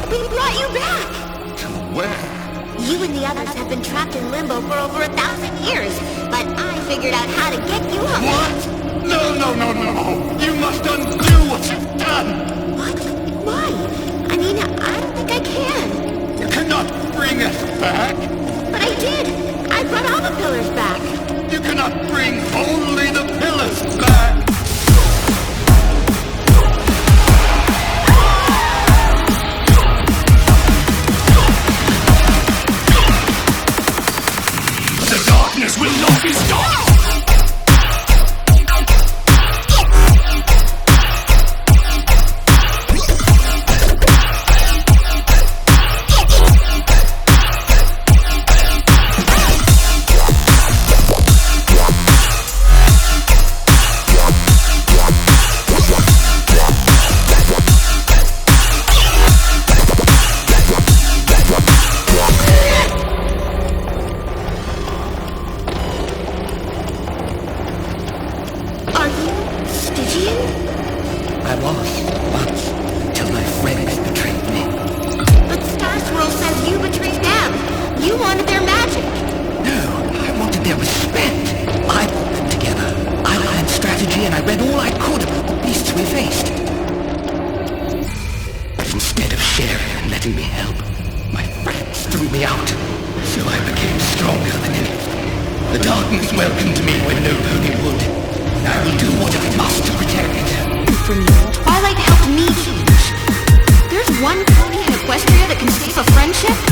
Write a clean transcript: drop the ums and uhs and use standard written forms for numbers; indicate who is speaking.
Speaker 1: We brought you back!
Speaker 2: To where?
Speaker 1: You and the others have been trapped in limbo for over 1,000 years, but I figured out how to get you home.
Speaker 2: What? No. You must undo what you've done.
Speaker 1: What? Why? I mean, I don't think I can.
Speaker 2: You cannot bring us back.
Speaker 1: But I did. I brought all the pillars back.
Speaker 2: You cannot bring only the pillars back. The darkness will not be stopped.
Speaker 3: I was, once, till my friends betrayed me.
Speaker 1: But Star Swirl says you betrayed them. You wanted their magic.
Speaker 3: No, I wanted their respect. I put them together. I learned strategy and I read all I could about the beasts we faced. But instead of sharing and letting me help, my friends threw me out. So I became stronger than any of them. The darkness welcomed me when nobody would. I will do what I must to protect it.
Speaker 1: From you, Twilight helped me change. There's one pony in Equestria that can save a friendship.